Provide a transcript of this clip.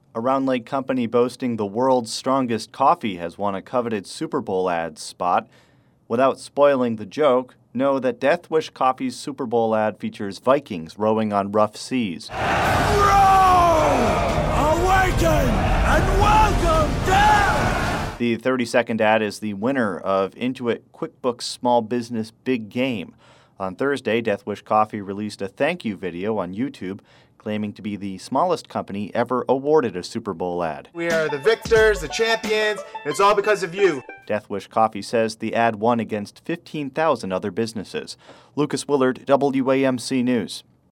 A Round Lake company boasting the world's strongest coffee has won a coveted Super Bowl ad spot. Without spoiling the joke, know that Death Wish Coffee's Super Bowl ad features Vikings rowing on rough seas. Row! Awaken and welcome down! The 30-second ad is the winner of Intuit QuickBooks Small Business Big Game. On Thursday, Death Wish Coffee released a thank you video on YouTube, claiming to be the smallest company ever awarded a Super Bowl ad. We are the victors, the champions, and it's all because of you. Death Wish Coffee says the ad won against 15,000 other businesses. Lucas Willard, WAMC News.